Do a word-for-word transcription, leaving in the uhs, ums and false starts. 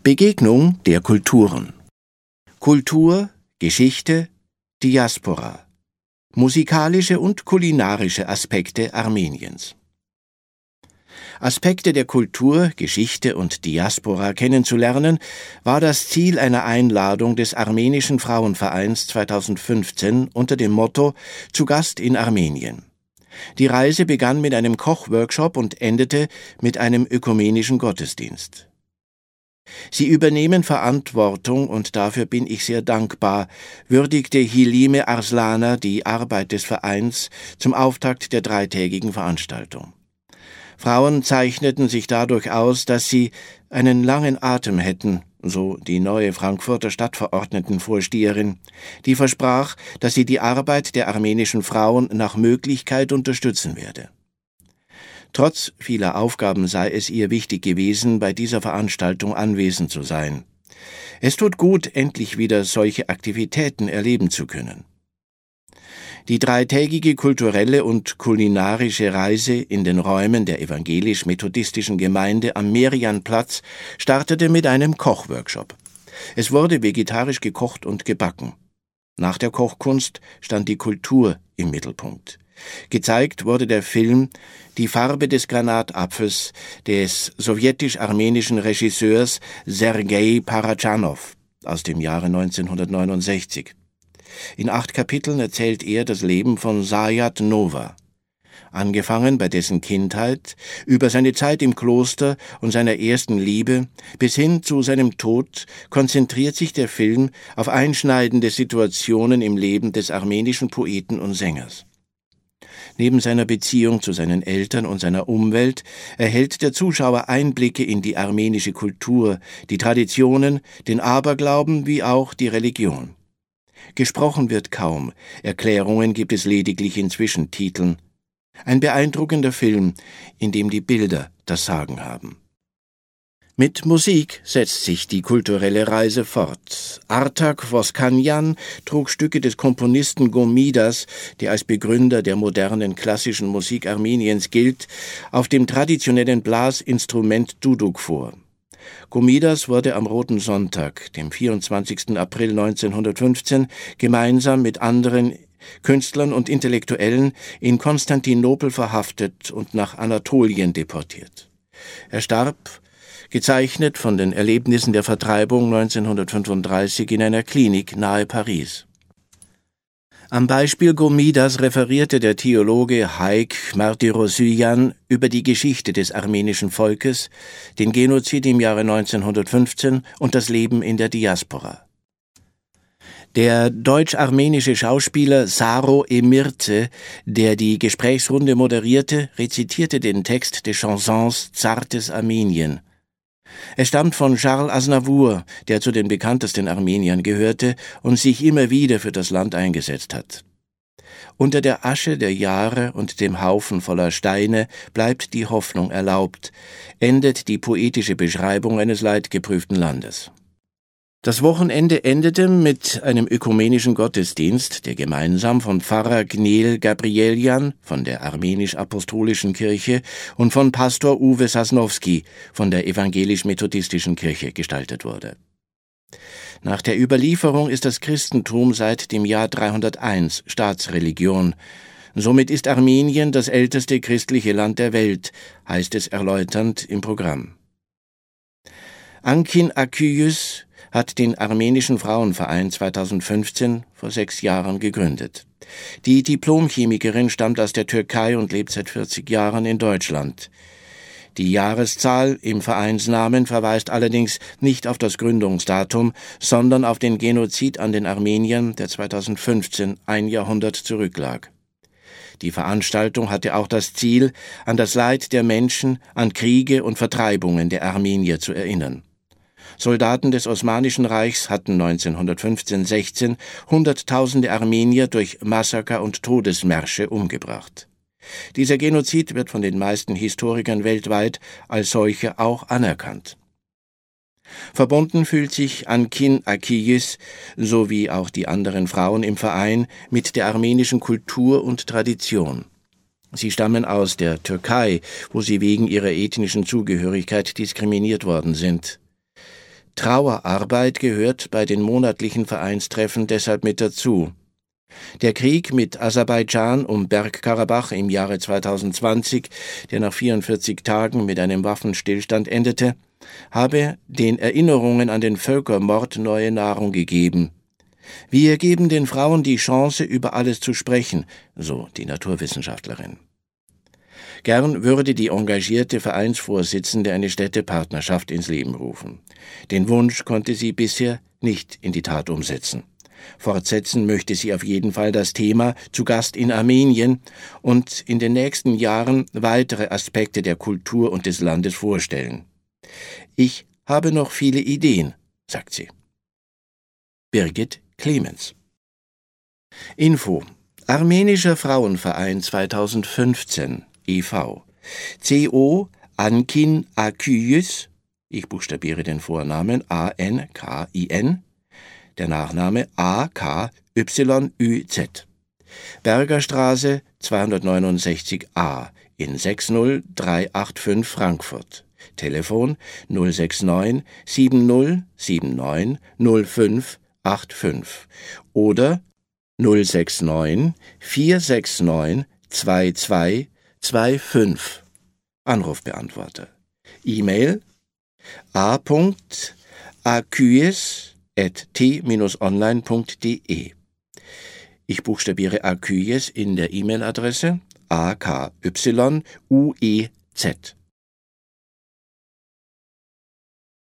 Begegnung der Kulturen. Kultur, Geschichte, Diaspora. Musikalische und kulinarische Aspekte Armeniens. Aspekte der Kultur, Geschichte und Diaspora kennenzulernen, war das Ziel einer Einladung des Armenischen Frauenvereins zweitausendfünfzehn unter dem Motto »Zu Gast in Armenien«. Die Reise begann mit einem Kochworkshop und endete mit einem ökumenischen Gottesdienst. Sie übernehmen Verantwortung und dafür bin ich sehr dankbar, würdigte Hilime Arslana die Arbeit des Vereins zum Auftakt der dreitägigen Veranstaltung. Frauen zeichneten sich dadurch aus, dass sie einen langen Atem hätten, so die neue Frankfurter Stadtverordnetenvorsteherin, die versprach, dass sie die Arbeit der armenischen Frauen nach Möglichkeit unterstützen werde. Trotz vieler Aufgaben sei es ihr wichtig gewesen, bei dieser Veranstaltung anwesend zu sein. Es tut gut, endlich wieder solche Aktivitäten erleben zu können. Die dreitägige kulturelle und kulinarische Reise in den Räumen der evangelisch-methodistischen Gemeinde am Merianplatz startete mit einem Kochworkshop. Es wurde vegetarisch gekocht und gebacken. Nach der Kochkunst stand die Kultur im Mittelpunkt. Gezeigt wurde der Film »Die Farbe des Granatapfels« des sowjetisch-armenischen Regisseurs Sergei Parajanov aus dem Jahre neunzehnhundertneunundsechzig. In acht Kapiteln erzählt er das Leben von Sayat Nova. Angefangen bei dessen Kindheit, über seine Zeit im Kloster und seiner ersten Liebe bis hin zu seinem Tod konzentriert sich der Film auf einschneidende Situationen im Leben des armenischen Poeten und Sängers. Neben seiner Beziehung zu seinen Eltern und seiner Umwelt erhält der Zuschauer Einblicke in die armenische Kultur, die Traditionen, den Aberglauben wie auch die Religion. Gesprochen wird kaum, Erklärungen gibt es lediglich in Zwischentiteln. Ein beeindruckender Film, in dem die Bilder das Sagen haben. Mit Musik setzt sich die kulturelle Reise fort. Artak Voskanyan trug Stücke des Komponisten Gomidas, der als Begründer der modernen klassischen Musik Armeniens gilt, auf dem traditionellen Blasinstrument Duduk vor. Gomidas wurde am Roten Sonntag, dem vierundzwanzigsten April neunzehnhundertfünfzehn, gemeinsam mit anderen Künstlern und Intellektuellen in Konstantinopel verhaftet und nach Anatolien deportiert. Er starb, gezeichnet von den Erlebnissen der Vertreibung neunzehnhundertfünfunddreißig in einer Klinik nahe Paris. Am Beispiel Gomidas referierte der Theologe Haik Martirosyan über die Geschichte des armenischen Volkes, den Genozid im Jahre neunzehnhundertfünfzehn und das Leben in der Diaspora. Der deutsch-armenische Schauspieler Saro Emirze, der die Gesprächsrunde moderierte, rezitierte den Text des Chansons »Zartes Armenien«. Es stammt von Charles Aznavour, der zu den bekanntesten Armeniern gehörte und sich immer wieder für das Land eingesetzt hat. Unter der Asche der Jahre und dem Haufen voller Steine bleibt die Hoffnung erlaubt, endet die poetische Beschreibung eines leidgeprüften Landes. Das Wochenende endete mit einem ökumenischen Gottesdienst, der gemeinsam von Pfarrer Gnel Gabrielian von der Armenisch-Apostolischen Kirche und von Pastor Uwe Sasnowski von der Evangelisch-Methodistischen Kirche gestaltet wurde. Nach der Überlieferung ist das Christentum seit dem Jahr dreihunderteins Staatsreligion. Somit ist Armenien das älteste christliche Land der Welt, heißt es erläuternd im Programm. Ankin Aküyüs hat den Armenischen Frauenverein zweitausendfünfzehn vor sechs Jahren gegründet. Die Diplomchemikerin stammt aus der Türkei und lebt seit vierzig Jahren in Deutschland. Die Jahreszahl im Vereinsnamen verweist allerdings nicht auf das Gründungsdatum, sondern auf den Genozid an den Armeniern, der zweitausendfünfzehn ein Jahrhundert zurücklag. Die Veranstaltung hatte auch das Ziel, an das Leid der Menschen, an Kriege und Vertreibungen der Armenier zu erinnern. Soldaten des Osmanischen Reichs hatten neunzehnhundertfünfzehn sechzehn Hunderttausende Armenier durch Massaker und Todesmärsche umgebracht. Dieser Genozid wird von den meisten Historikern weltweit als solcher auch anerkannt. Verbunden fühlt sich Ankin Akiyis sowie auch die anderen Frauen im Verein mit der armenischen Kultur und Tradition. Sie stammen aus der Türkei, wo sie wegen ihrer ethnischen Zugehörigkeit diskriminiert worden sind. Trauerarbeit gehört bei den monatlichen Vereinstreffen deshalb mit dazu. Der Krieg mit Aserbaidschan um Bergkarabach im Jahre zweitausendzwanzig, der nach vierundvierzig Tagen mit einem Waffenstillstand endete, habe den Erinnerungen an den Völkermord neue Nahrung gegeben. Wir geben den Frauen die Chance, über alles zu sprechen, so die Naturwissenschaftlerin. Gern würde die engagierte Vereinsvorsitzende eine Städtepartnerschaft ins Leben rufen. Den Wunsch konnte sie bisher nicht in die Tat umsetzen. Fortsetzen möchte sie auf jeden Fall das Thema zu Gast in Armenien und in den nächsten Jahren weitere Aspekte der Kultur und des Landes vorstellen. Ich habe noch viele Ideen, sagt sie. Birgit Clemens. Info: Armenischer Frauenverein zweitausendfünfzehn e V C O Ankin Akyüz, ich buchstabiere den Vornamen A N K I N, der Nachname A K Y Ü Z. Bergerstraße zweihundertneunundsechzig a in sechs null drei acht fünf Frankfurt. Telefon null sechs neun sieben null sieben neun null fünf acht fünf oder null sechs neun vier sechs neun zwei zwei zwei fünf. Anrufbeantworter. E-Mail a punkt akyes at t bindestrich online punkt de. Ich buchstabiere Akyes in der E-Mail-Adresse A K Y U E Z.